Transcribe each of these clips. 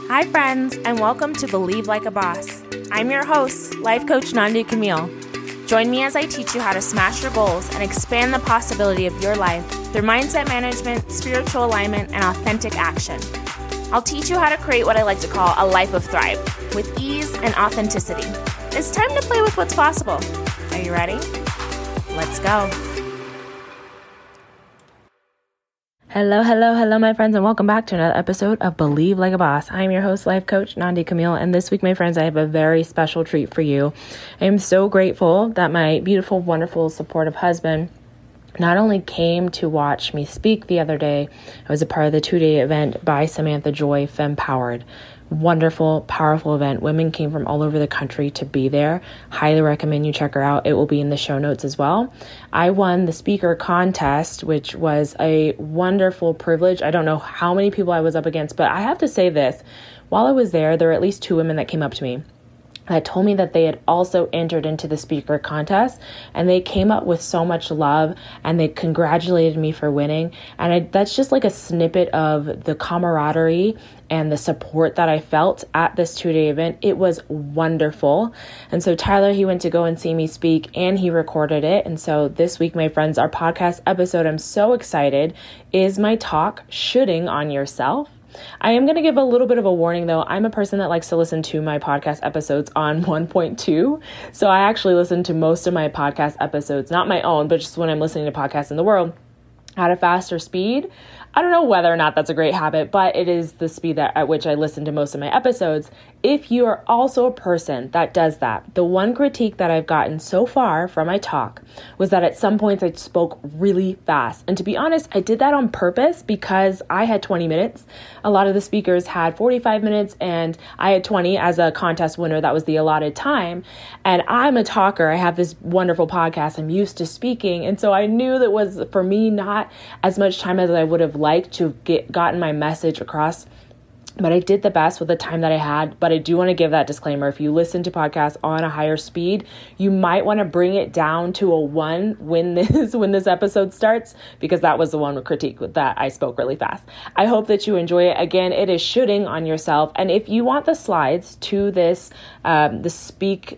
Hi friends, and welcome to Believe Like a Boss. I'm your host, life coach Nandi Camille. Join me as I teach you how to smash your goals and expand the possibility of your life through mindset management, spiritual alignment, and authentic action. I'll teach you how to create what I like to call a life of thrive with ease and authenticity. It's time to play with what's possible. Are you ready? Let's go. Hello, my friends, and welcome back to another episode of Believe Like a Boss. I'm your host, life coach Nandi Camille, and this week, my friends, I have a very special treat for you. I am so grateful that my beautiful, wonderful, supportive husband not only came to watch me speak the other day, I was a part of the 2-day event by Samantha Joy, Fempowered. Wonderful, powerful event. Women came from all over the country to be there. Highly recommend you check her out. It will be in the show notes as well. I won the speaker contest, which was a wonderful privilege. I don't know how many people I was up against, but I have to say this. While I was there were at least 2 women that came up to me that told me that they had also entered into the speaker contest, and they came up with so much love and they congratulated me for winning. And that's just like a snippet of the camaraderie and the support that I felt at this 2-day event. It was wonderful. And so Tyler, he went to go and see me speak and he recorded it. And so this week, my friends, our podcast episode, I'm so excited, is my talk, Shoulding on Yourself. I am going to give a little bit of a warning though. I'm a person that likes to listen to my podcast episodes on 1.2. So I actually listen to most of my podcast episodes, not my own, but just when I'm listening to podcasts in the world, at a faster speed. I don't know whether or not that's a great habit, but it is the speed at which I listen to most of my episodes. If you are also a person that does that, the one critique that I've gotten so far from my talk was that at some points I spoke really fast. And to be honest, I did that on purpose because I had 20 minutes. A lot of the speakers had 45 minutes and I had 20 as a contest winner. That was the allotted time. And I'm a talker. I have this wonderful podcast. I'm used to speaking. And so I knew that was for me not as much time as I would have liked to gotten my message across. But I did the best with the time that I had. But I do want to give that disclaimer. If you listen to podcasts on a higher speed, you might want to bring it down to a 1 when this episode starts, because that was the one critique that I spoke really fast. I hope that you enjoy it. Again, it is Shoulding on Yourself. And if you want the slides to this, this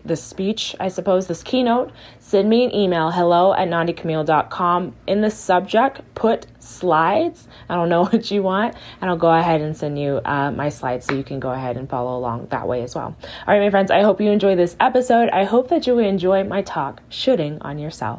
keynote, send me an email, hello@nandicamille.com. In the subject, put slides. I don't know what you want, and I'll go ahead and send you my slides so you can go ahead and follow along that way as well. All right, my friends, I hope you enjoy this episode. I hope that you enjoy my talk, Shoulding on Yourself.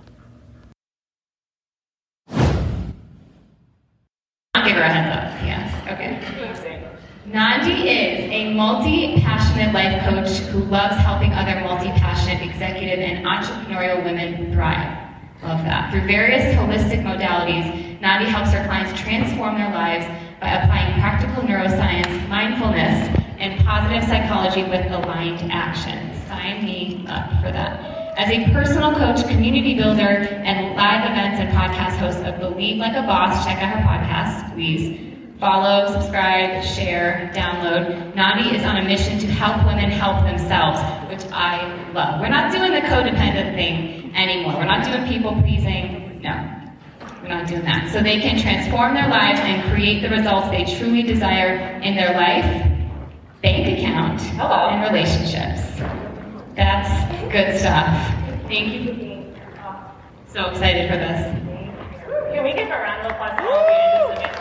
I'll give her a heads up. Yes. Okay. Nandi is a multi-passionate life coach who loves helping other multi-passionate executive and entrepreneurial women thrive. Love that. Through various holistic modalities, Nandi helps her clients transform their lives by applying practical neuroscience, mindfulness, and positive psychology with aligned action. Sign me up for that. As a personal coach, community builder, and live events and podcast host of Believe Like a Boss, check out her podcast, please. Follow, subscribe, share, download. Nandi is on a mission to help women help themselves, which I love. We're not doing the codependent thing anymore. We're not doing people pleasing. No, we're not doing that. So they can transform their lives and create the results they truly desire in their life, bank account, and relationships. That's good stuff. Thank you for being here. So excited for this. Can we give a round of applause to all of you in just a minute?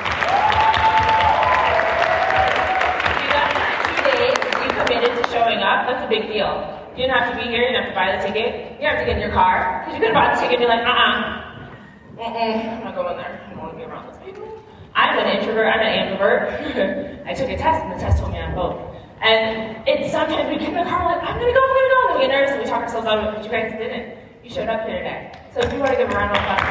Committed to showing up, that's a big deal. You didn't have to be here, you didn't have to buy the ticket, you didn't have to get in your car, because you could have bought the ticket and be like, I'm not going there, I don't want to be around those people. I'm an introvert, I'm an ambivert. I took a test and the test told me I'm both. And it's sometimes we get in the car, we're like, I'm gonna go, and then we get nervous and we talk ourselves out of it, but you guys didn't. You showed up here today. So if you want to give a round of applause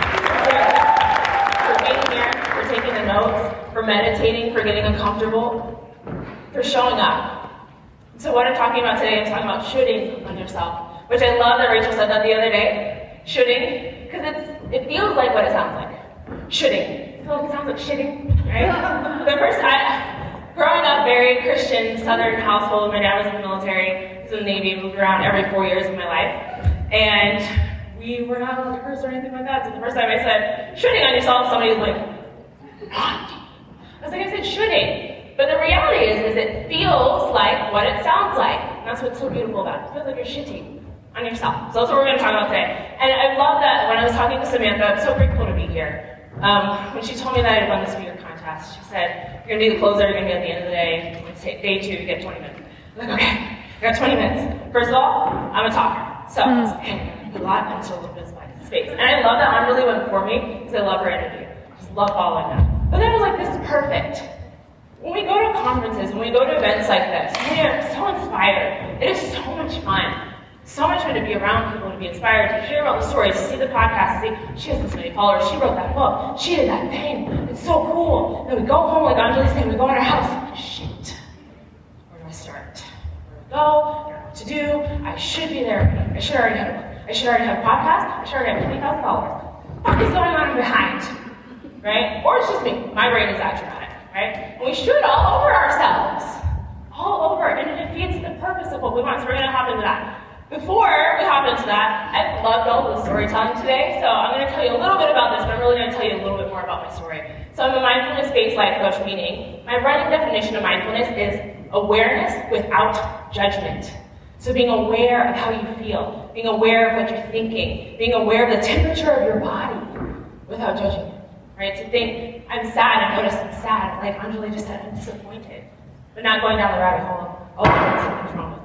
for being here, for taking the notes, for meditating, for getting uncomfortable, for showing up. So what I'm talking about today, I'm talking about shoulding on yourself, which I love that Rachel said that the other day. Shoulding, because it feels like what it sounds like. Shoulding. It sounds like shitting, right? Growing up, very Christian, Southern household. My dad was in the military, he was in the Navy, moved around every 4 years of my life. And we were not allowed to curse or anything like that. So the first time I said, shoulding on yourself, somebody was like, what? I was like, I said shoulding. But the reality story is it feels like what it sounds like. And that's what's so beautiful about it. It feels like you're shitty on yourself. So that's what we're going to talk about today. And I love that when I was talking to Samantha, I'm so grateful to be here. When she told me that I had won the speaker contest, she said, you're going to be the closer, you're going to be at the end of the day. It's day 2, you get 20 minutes. I'm like, okay, I got 20 minutes. First of all, I'm a talker. So I was like, hey, a lot into a little bit of space. And I love that Anjali went before me because I love her energy. I just love following her. But then I was like, this is perfect. When we go to conferences, when we go to events like this, we are so inspired. It is so much fun. So much fun to be around people, to be inspired, to hear about the stories, to see the podcast, to see, she has this many followers, she wrote that book, she did that thing, it's so cool. And then we go home, like Anjali's saying, we go in our house, shit, where do I start? Where do I go? I don't know what to do, I should be there, I should already have a podcast, I should already have $20,000. What is going on behind? Right? Or it's just me, my brain is that dramatic, right? And we should all over ourselves. All over, and it defeats the purpose of what we want, so we're gonna hop into that. Before we hop into that, I've loved all the storytelling today, so I'm going to tell you a little bit about this, but I'm really going to tell you a little bit more about my story. So I'm a mindfulness-based life coach, meaning my running definition of mindfulness is awareness without judgment. So being aware of how you feel, being aware of what you're thinking, being aware of the temperature of your body without judging it, right? To think, I'm sad, I notice I'm sad, like Anjali just said, I'm disappointed, but not going down the rabbit hole of, oh, something's wrong with me.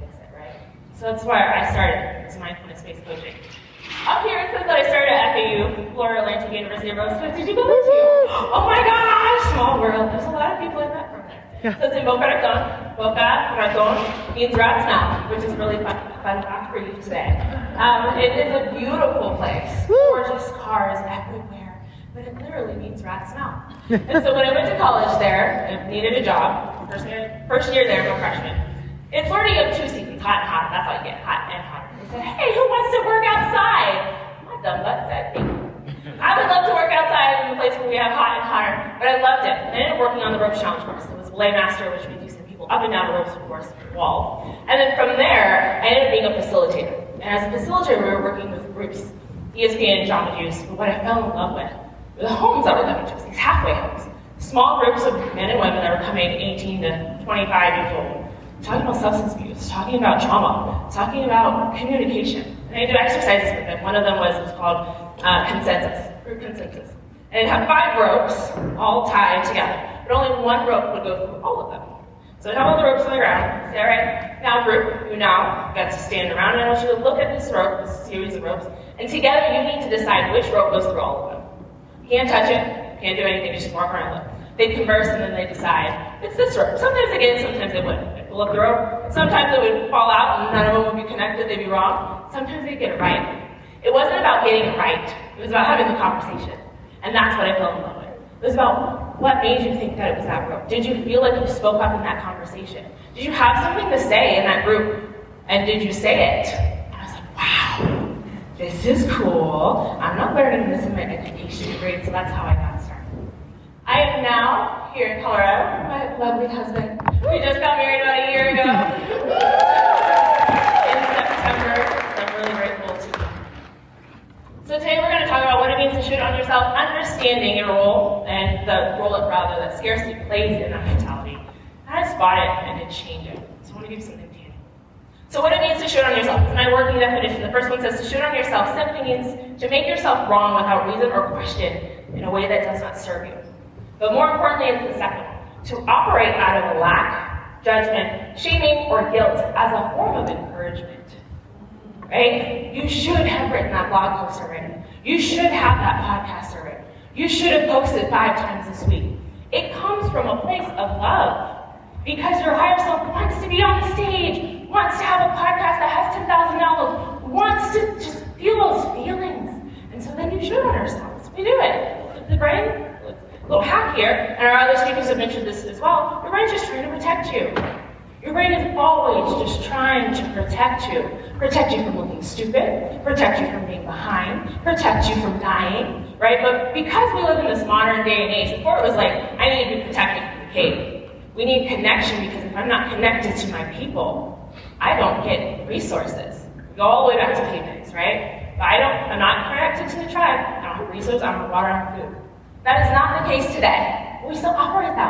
So that's where I started, as mindfulness-based coaching. Up here it says that I started at FAU, Florida Atlantic University of Rosewood. Did you go there too? Oh my gosh, small world. There's a lot of people in that from there. Yeah. So it's in Boca Raton. Boca Raton means rat's mouth, which is really fun fact for you today. It is a beautiful place. Gorgeous cars everywhere. But it literally means rat's mouth. And so when I went to college there, I needed a job. First year there, no freshman. In Florida, you have 2 seasons, hot and hot. That's all you get, hot and hot. They said, hey, who wants to work outside? My dumb butt said, me. I would love to work outside in a place where we have hot and hotter, but I loved it. I ended up working on the ropes challenge course. It was Belay Master, which means you send people up and down the ropes, of course, wall. And then from there, I ended up being a facilitator. And as a facilitator, we were working with groups, ESPN and Jamba Juice, but what I fell in love with were the homes that were coming to us, these halfway homes. Small groups of men and women that were coming 18 to 25 years old. Talking about substance abuse, talking about trauma, talking about communication. And I did exercises with them. One of them was called consensus, group consensus. And it had 5 ropes, all tied together. But only one rope would go through all of them. So I'd have all the ropes on the ground, say, all right, now group, you now got to stand around, and I want you to look at this rope, this series of ropes, and together you need to decide which rope goes through all of them. You can't touch it, can't do anything, just walk around with it. They'd converse and then they'd decide, it's this rope. Sometimes they get it, sometimes they wouldn't. They'd pull up the rope. Sometimes it would fall out and none of them would be connected, they'd be wrong. Sometimes they'd get it right. It wasn't about getting it right. It was about having the conversation. And that's what I fell in love with. It was about what made you think that it was that rope. Did you feel like you spoke up in that conversation? Did you have something to say in that group? And did you say it? And I was like, wow, this is cool. I'm not learning this in my education degree, so that's how I got started. I am now here in Colorado with my lovely husband. We just got married about a year ago in September, so I'm really grateful to him. So today we're going to talk about what it means to shoot on yourself, understanding your role and the role that scarcity plays in that mentality. How to spot it and to change it. So I want to give you something tangible. So what it means to shoot on yourself is my working definition. The first one says to shoot on yourself simply means to make yourself wrong without reason or question in a way that does not serve you. But more importantly, it's the second one. To operate out of lack, judgment, shaming, or guilt as a form of encouragement. Right? You should have written that blog post already. You should have that podcast already. You should have posted 5 times this week. It comes from a place of love. Because your higher self wants to be on the stage, wants to have a podcast that has $10,000, wants to just feel those feelings. And so then you should on ourselves. We do it. The brain, little hack here, and our other speakers have mentioned this as well, your brain's just trying to protect you. Your brain is always just trying to protect you. Protect you from looking stupid, protect you from being behind, protect you from dying, right? But because we live in this modern day and age, before it was like, I need to be protected from the cave. We need connection because if I'm not connected to my people, I don't get resources. We go all the way back to cavemen, right? If I'm not connected to the tribe, I don't have resources, I don't have water, I don't have food. That is not the case today. We still operate that way.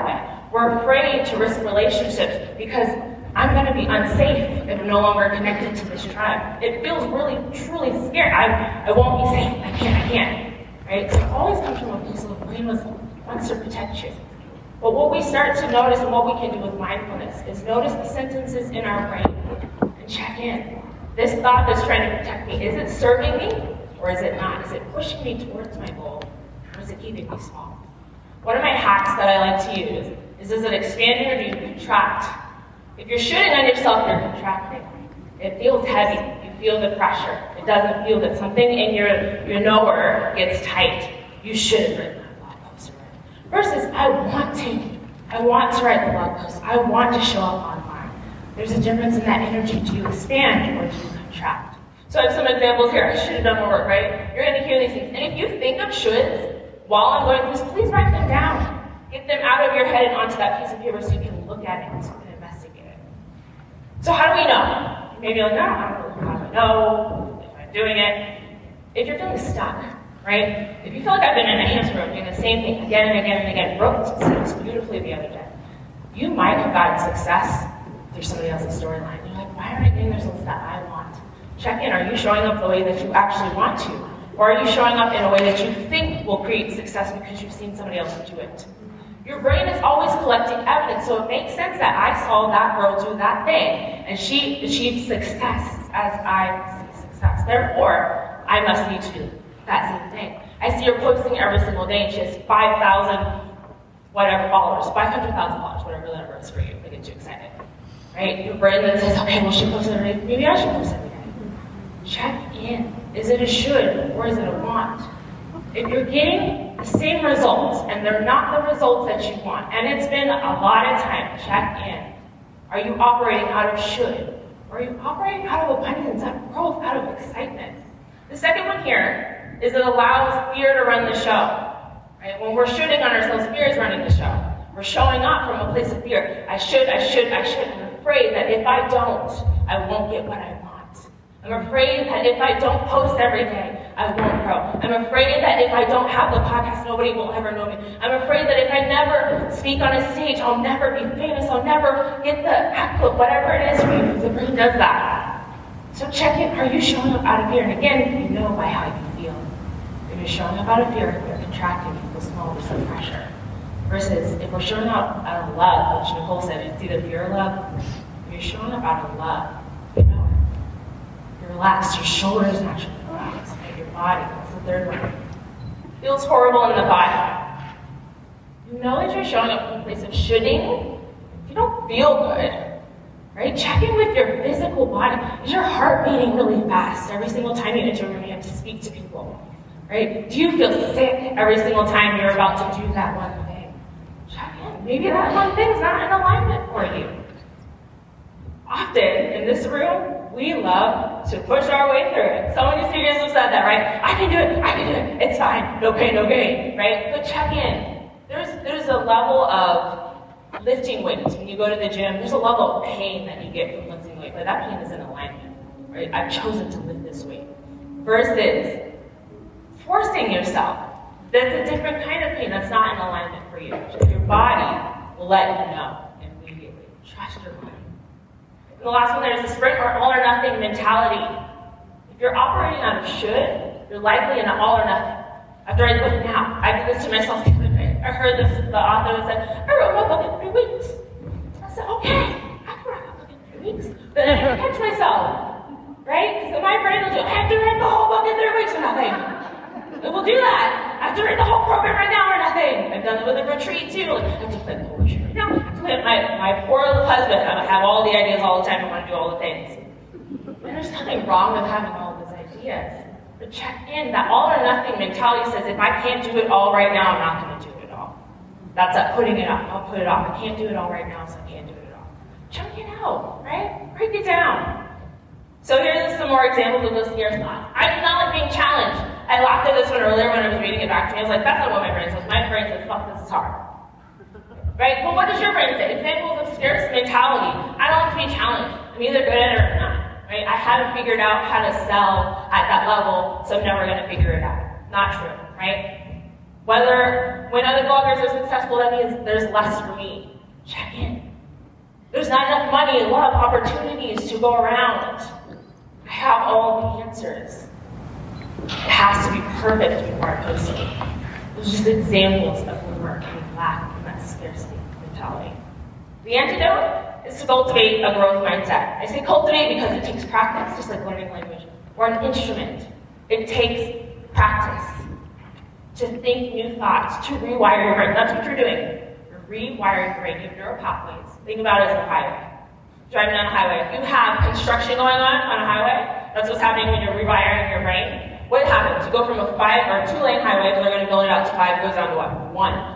We're afraid to risk relationships because I'm going to be unsafe if I'm no longer connected to this tribe. It feels really, truly scary. I won't be safe. I can't. Right? So it always comes from a place of the brain wants to protect you. But what we start to notice and what we can do with mindfulness is notice the sentences in our brain and check in. This thought that's trying to protect me, is it serving me or is it not? Is it pushing me towards my goal or is it keeping me small? One of my hacks that I like to use is, does it expand you or do you contract? If you're shooting on yourself, you're contracting. It feels heavy. You feel the pressure. It doesn't feel that something in your knower gets tight. You should have written that blog post already. Versus, I want to write the blog post. I want to show up online. There's a difference in that energy. Do you expand or do you contract? So I have some examples here. I should have done more work, right? You're going to hear these things. And if you think of shoulds while I'm going through this, please write them down. Get them out of your head and onto that piece of paper so you can look at it and investigate it. So how do we know? Maybe you're like, no, I don't know how do I know if I'm doing it. If you're feeling stuck, right? If you feel like I've been in a hamster wheel doing the same thing again and again and again, Brooke said this beautifully the other day. You might have gotten success through somebody else's storyline. You're like, why aren't I getting the results that I want? Check in. Are you showing up the way that you actually want to? Or are you showing up in a way that you think will create success because you've seen somebody else do it? Your brain is always collecting evidence, so it makes sense that I saw that girl do that thing, and she achieved success as I see success. Therefore, I must need to do that same thing. I see her posting every single day, and she has 5,000 whatever followers, 500,000 followers, whatever the number is for you. They get you excited, right? Your brain then says, okay, well, she posted every day. Maybe I should post every day. Check in. Is it a should or is it a want? If you're getting the same results and they're not the results that you want, and it's been a lot of time, check in. Are you operating out of should? Or are you operating out of abundance, out of growth, out of excitement? The second one here is it allows fear to run the show. Right? When we're shooting on ourselves, fear is running the show. We're showing up from a place of fear. I should. I'm afraid that if I don't, I won't get what I want. I'm afraid that if I don't post every day, I won't grow. I'm afraid that if I don't have the podcast, nobody will ever know me. I'm afraid that if I never speak on a stage, I'll never be famous. I'll never get the outlook, whatever it is for you. The brain does that. So check in. Are you showing up out of fear? And again, you know by how you feel. If you're showing up out of fear, you're contracting, you feel small, there's some pressure. Versus if we're showing up out of love, which Nicole said, it's either fear or love. If you're showing up out of love, you know it. You're relaxed, your shoulders naturally relax, right? Your body, that's the third one. Feels horrible in the body. You know that you're showing up from a place of shoulding. If you don't feel good, right? Check in with your physical body. Is your heart beating really fast every single time you enter a room and you have to speak to people? Right? Do you feel sick every single time you're about to do that one thing? Check in. Maybe that one thing's not in alignment for you. Often in this room, we love to push our way through it. So many speakers have said that, right? I can do it, it's fine, no pain, no gain, right? But check in. There's a level of lifting weights. When you go to the gym, there's a level of pain that you get from lifting weight, but that pain is in alignment, right? I've chosen to lift this weight. Versus forcing yourself. That's a different kind of pain that's not in alignment for you. Your body will let you know immediately. Trust your body. And the last one, there's a sprint or all or nothing mentality. If you're operating out of should, you're likely in an all or nothing. After I quit now, I did this to myself the other day. I heard the author that said, I wrote my book in 3 weeks. I said, okay, I can write my book in 3 weeks. But then I catch myself, right? Because my brain will do, I have to write the whole book in 3 weeks or nothing. It will do that. I have to write the whole program right now or nothing. I've done it with a retreat too. Like, I have to plan the whole retreat right now. I have to plan my poor little husband. I have all the ideas all the time. I want to do all the things. And there's nothing wrong with having all those ideas. But check in. That all or nothing mentality says, if I can't do it all right now, I'm not going to do it all. That's that putting it off. I'll put it off. I can't do it all right now, so I can't do it all. Check it out, right? Break it down. So here's some more examples of those scarce thoughts. I do not like being challenged. I laughed at this one earlier when I was reading it back to me. I was like, that's not what my brain says. My brain says, fuck, this is hard. Right? Well, what does your brain say? Examples of scarce mentality. I don't like to be challenged. I'm either good at it or not. Right? I haven't figured out how to sell at that level, so I'm never going to figure it out. Not true, right? When other bloggers are successful, that means there's less for me. Check in. There's not enough money, love, opportunities to go around. I have all the answers. It has to be perfect before I post it. Those are just examples of when we're in lack and that scarcity mentality. The antidote is to cultivate a growth mindset. I say cultivate because it takes practice, just like learning language or an instrument. It takes practice to think new thoughts, to rewire your brain. That's what you're doing. You're rewiring your brain. You have neural pathways. Think about it as a highway. Driving down a highway. If you have construction going on a highway, that's what's happening when you're rewiring your brain. What happens? You go from a 5 or 2-lane highway, so they're going to build it out to 5, it goes down to what?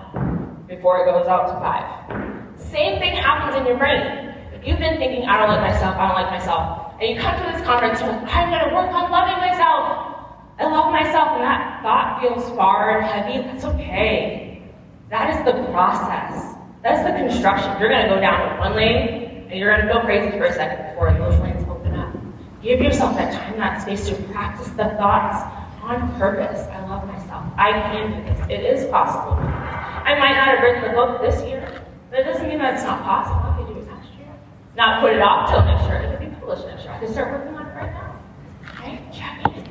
1 before it goes out to 5. Same thing happens in your brain. If you've been thinking, I don't like myself, and you come to this conference and like, I'm going to work on loving myself. I love myself, and that thought feels far and heavy. That's okay. That is the process. That's the construction. You're going to go down 1 lane, and you're going to feel crazy for a second before those lanes open up. Give yourself that time, that space to practice the thoughts on purpose. I love myself. I can do this. It is possible. I might not have written the book this year, but it doesn't mean that it's not possible. I could do it next year. Not put it off till next year. It could be published next year. I could start working on it right now. Right? Check in.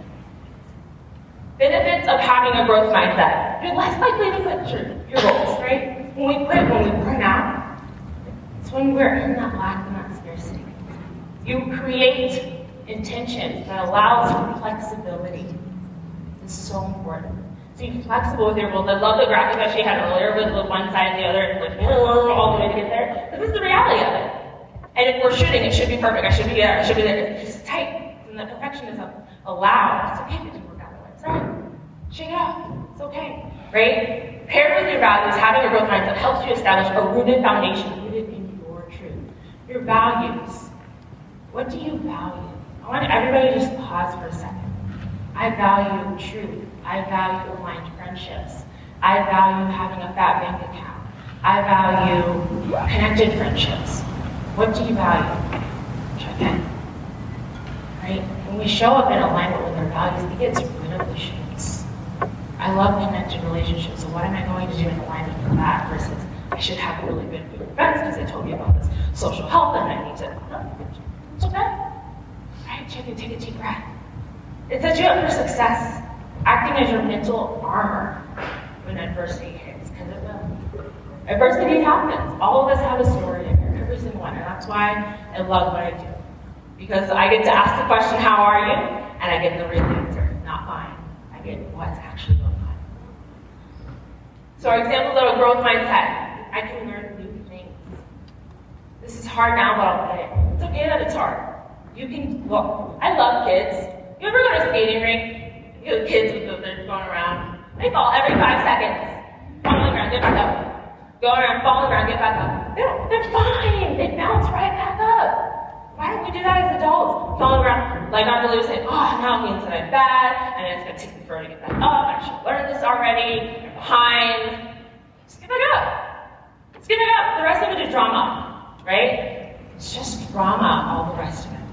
Benefits of having a growth mindset. You're less likely to quit your goals, right? When we quit, when we burn out, it's when we're in that lack and that scarcity. You create intentions that allows for flexibility. It's so important. So be flexible with your goals. I love the graphic that she had earlier with the one side and the other, like all the way to get there. This is the reality of it. And if we're shooting, it should be perfect. I should be there. I should be there. It's just tight. And the perfectionism allowed. It's okay if it didn't work out that way. It's all right. Shake it off. It's okay. Right? Paired with your values, having a growth mindset helps you establish a rooted foundation, rooted in your truth. Your values. What do you value? I want everybody to just pause for a second. I value truth. I value aligned friendships. I value having a fat bank account. I value connected friendships. What do you value? Check in. Right? When we show up in alignment with our values, it gets rid of the shoulds. I love connected relationships, so what am I going to do in alignment with that versus I should have a really good group of friends because they told me about this social health and I need to. No, it's okay. Right? Check in, take a deep breath. It sets you up for success, acting as your mental armor when adversity hits, because it will. Adversity happens. All of us have a story in here, every single one, and that's why I love what I do. Because I get to ask the question, how are you? And I get the real answer, not mine. I get what's actually going on. So our examples of a growth mindset. I can learn new things. This is hard now, but I'll get it. It's okay that it's hard. You can, well, I love kids. You ever go to a skating rink? You have kids with they're going around. They fall every 5 seconds. Fall on the ground, get back up. Go around, fall on the ground, get back up. They're fine. They bounce right back up. Why don't we do that as adults? Fall on the ground, like not really saying, oh, now it means that I'm bad, and it's going to take me forever to get back up. I should have learned this already. I'm behind. Just get back up. Just get back up. The rest of it is drama, right? It's just drama, all the rest of it.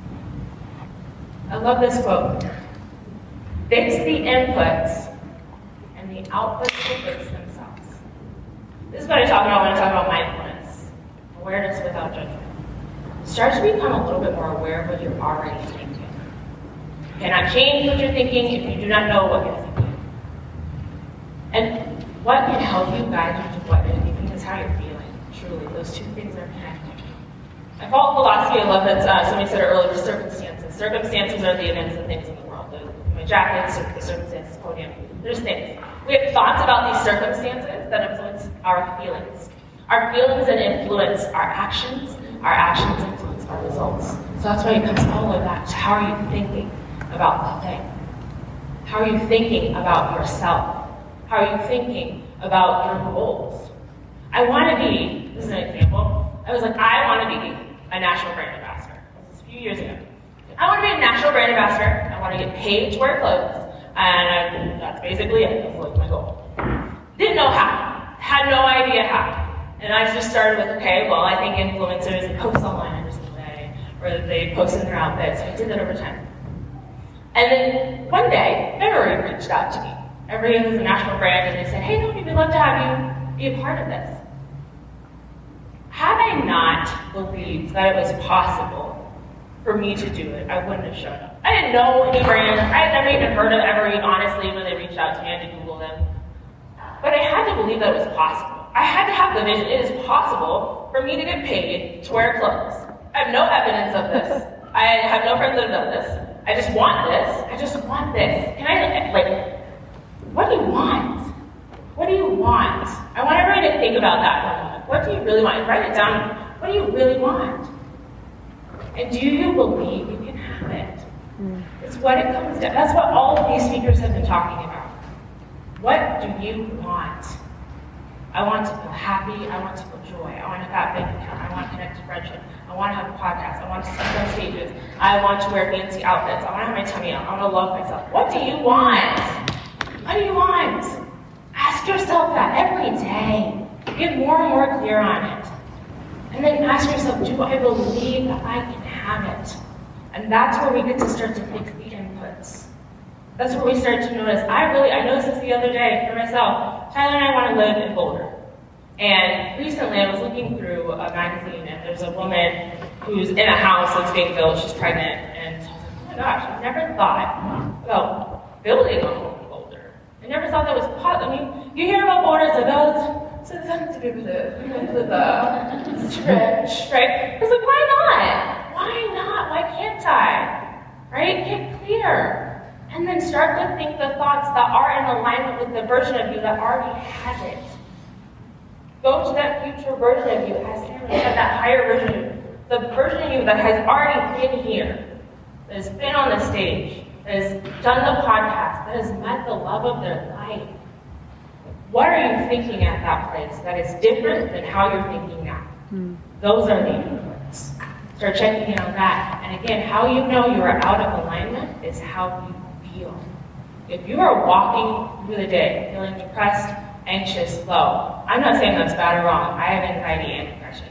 I love this quote. Fix the inputs, and the outputs will fix themselves. This is what I talk about when I talk about mindfulness. Awareness without judgment. Start to become a little bit more aware of what you're already thinking. You cannot change what you're thinking if you do not know what you're thinking. And what can help you guide you to what you're thinking is how you're feeling. Truly, those two things are connected. I call it philosophy. I love that somebody said it earlier, circumstances. Circumstances are the events and things in the world. My jacket, the circumstances, podium. There's things. We have thoughts about these circumstances that influence our feelings. Our feelings and influence our actions. Our actions influence our results. So that's why it comes all the way back to how are you thinking about the thing? How are you thinking about yourself? How are you thinking about your goals? I want to be, this is an example, I was like, I want to be a national brand ambassador. This was a few years ago. I want to be a national brand ambassador. I want to get paid to wear clothes. And that's basically it. That's like my goal. Didn't know how. Had no idea how. And I just started with, okay, well, I think influencers they post online every single day, or they post in their outfits. So I did that over time. And then one day, February reached out to me. Everybody was a national brand, and they said, hey, no, we'd love to have you be a part of this. Had I not believed that it was possible for me to do it, I wouldn't have shown up. I didn't know any brands. I had never even heard of Evereat, honestly, when they reached out to me. I had to Google them. But I had to believe that it was possible. I had to have the vision. It is possible for me to get paid to wear clothes. I have no evidence of this. I have no friends that have done this. I just want this. I just want this. Can I, what do you want? What do you want? I want everyone to think about that for a moment. What do you really want? Write it down. What do you really want? And do you believe you can have it? It's what it comes down. That's what all of these speakers have been talking about. What do you want? I want to feel happy. I want to feel joy. I want a fat bank account. I want connected friendship. I want to have a podcast. I want to speak on stages. I want to wear fancy outfits. I want to have my tummy out. I want to love myself. What do you want? What do you want? Ask yourself that every day. Get more and more clear on it. And then ask yourself, do I believe that I can have it? And that's where we get to start to fix the inputs. That's where we start to notice, I noticed this the other day for myself. Tyler and I want to live in Boulder. And recently I was looking through a magazine and there's a woman who's in a house that's being built, she's pregnant. And so I was like, oh my gosh, I've never thought about building a home in Boulder. I never thought that was possible. I mean, you hear about Boulder, it's like, oh, it's something to be able to stretch, right? It's like, why not? Why not? Why can't I? Right? Get clear. And then start to think the thoughts that are in alignment with the version of you that already has it. Go to that future version of you, as Sarah said, that higher version of you. The version of you that has already been here, that has been on the stage, that has done the podcast, that has met the love of their life. What are you thinking at that place that is different than how you're thinking now? Those are the inputs. Start checking in on that. And again, how you know you are out of alignment is how you feel. If you are walking through the day feeling depressed, anxious, low, I'm not saying that's bad or wrong. I have anxiety and depression.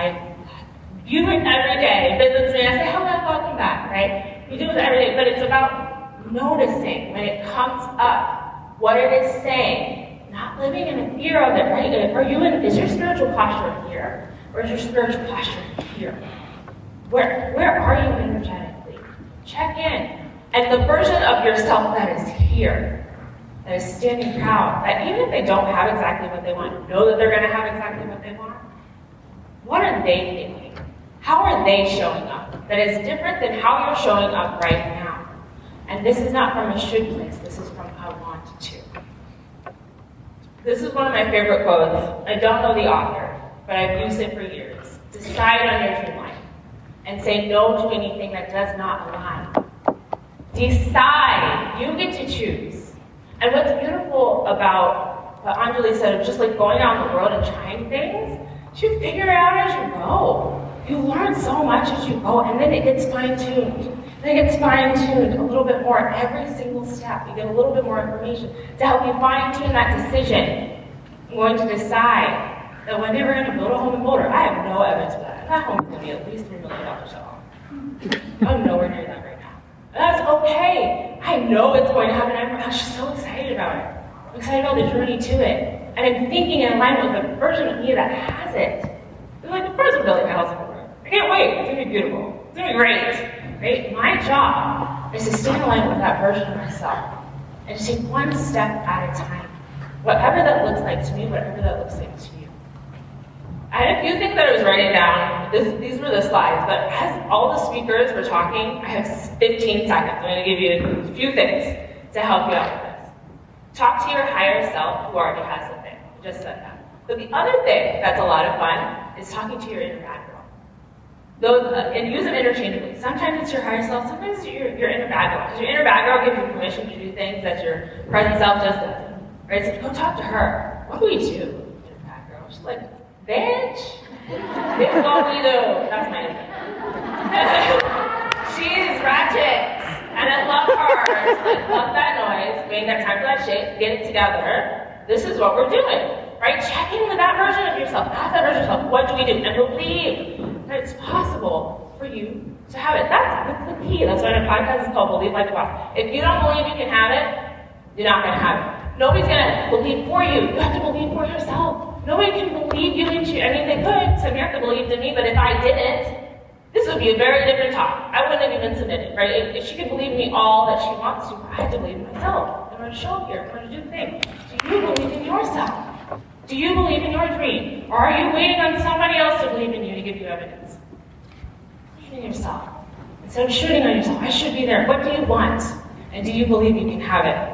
You every day visits me, I say, hello, welcome back, right? You do it every day, but it's about noticing when it comes up, what it is saying, not living in a fear of it, right? Is your spiritual posture here? Or is your spiritual posture here? Where are you energetically? Check in. And the version of yourself that is here, that is standing proud, that even if they don't have exactly what they want, know that they're going to have exactly what they want. What are they thinking? How are they showing up? That is different than how you're showing up right now. And this is not from a should place. This is from I want to. This is one of my favorite quotes. I don't know the author, but I've used it for years. Decide on your dream life and say no to anything that does not align. Decide. You get to choose. And what's beautiful about what Anjali said of just like going out in the world and trying things, you figure it out as you go. You learn so much as you go, and then it gets fine-tuned. Then it gets fine-tuned a little bit more every single step. You get a little bit more information to help you fine-tune that decision. I'm going to decide that when they were going to build a home in Boulder, I have no evidence for that. That home's going to be at least $3 million so I'm nowhere near that right now. That's okay. I know it's going to happen. I'm just so excited about it. I'm excited about the journey to it. And I'm thinking in alignment with the version of me that has it. It's like the person building a house in Boulder. I can't wait. It's going to be beautiful. It's going to be great. Right? My job is to stay in alignment with that version of myself and to take one step at a time. Whatever that looks like to me, whatever that looks like to you. I had a few things that I was writing down. These were the slides, but as all the speakers were talking, I have 15 seconds. I'm going to give you a few things to help you out with this. Talk to your higher self who already has something. I just said that. But the other thing that's a lot of fun is talking to your inner bad girl. And use them interchangeably. Sometimes it's your higher self, sometimes it's your inner bad girl. Because your inner bad girl gives you permission to do things that your present self doesn't. Right? So go talk to her. What do we do? Inner bad girl. She's like, bitch, this is what we do. That's my name. She's ratchet. And I love her. Like, love that noise. We ain't got time for that shit. Get it together. This is what we're doing. Right? Check in with that version of yourself. Ask that version of yourself, what do we do? And believe that it's possible for you to have it. That's the key. That's why the podcast is called Believe Like a Boss. If you don't believe you can have it, you're not going to have it. Nobody's going to believe for you. You have to believe for yourself. Nobody can believe you into, I mean, they could. Samantha believed in me, but if I didn't, this would be a very different talk. I wouldn't have even submitted, right? If she could believe in me all that she wants to, I have to believe in myself in order to show up here, in order to do the thing. Do you believe in yourself? Do you believe in your dream? Or are you waiting on somebody else to believe in you to give you evidence? Believe in yourself. Instead of shooting on yourself, I should be there. What do you want? And do you believe you can have it?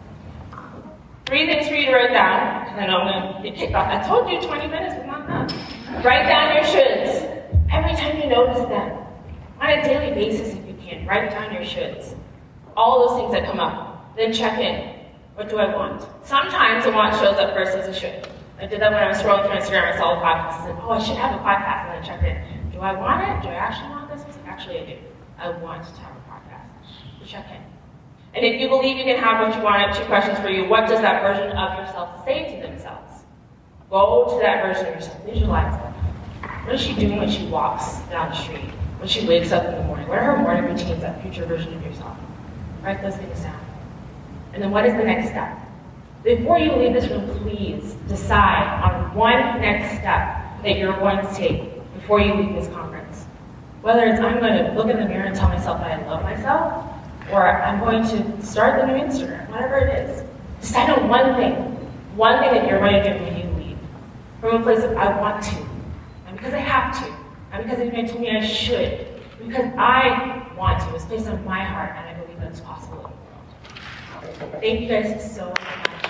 3 things for you to write down, because I know I'm going to get kicked off. I told you 20 minutes was not enough. Write down your shoulds. Every time you notice them, on a daily basis if you can, write down your shoulds. All those things that come up. Then check in. What do I want? Sometimes a want shows up first as a should. I did that when I was scrolling through Instagram. I saw a podcast and said, oh, I should have a podcast, and then check in. Do I want it? Do I actually want this? Actually, I do. I want to have a podcast. So check in. And if you believe you can have what you want, I have 2 questions for you. What does that version of yourself say to themselves? Go to that version of yourself. Visualize it. What is she doing when she walks down the street? When she wakes up in the morning? What are her morning routines, that future version of yourself? Write those things down. And then what is the next step? Before you leave this room, please decide on one next step that you're going to take before you leave this conference. Whether it's I'm going to look in the mirror and tell myself that I love myself, or I'm going to start the new Instagram, whatever it is. Decide on one thing that you're going to do when you leave. From a place of I want to, and because I have to, and because anybody told me I should, because I want to. It's based on my heart, and I believe that it's possible in the world. Thank you guys so much.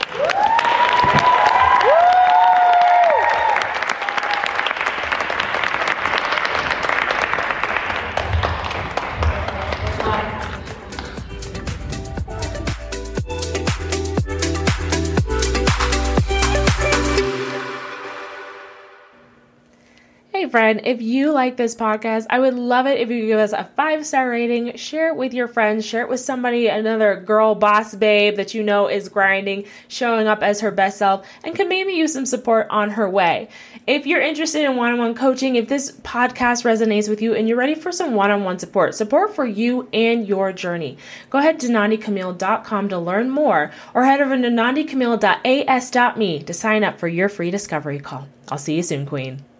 Hey friend, if you like this podcast, I would love it if you could give us a 5-star rating, share it with your friends, share it with somebody, another girl boss babe that you know is grinding, showing up as her best self, and can maybe use some support on her way. If you're interested in one-on-one coaching, if this podcast resonates with you and you're ready for some one-on-one support for you and your journey, go ahead to nandicamille.com to learn more, or head over to nandicamille.as.me to sign up for your free discovery call. I'll see you soon, Queen.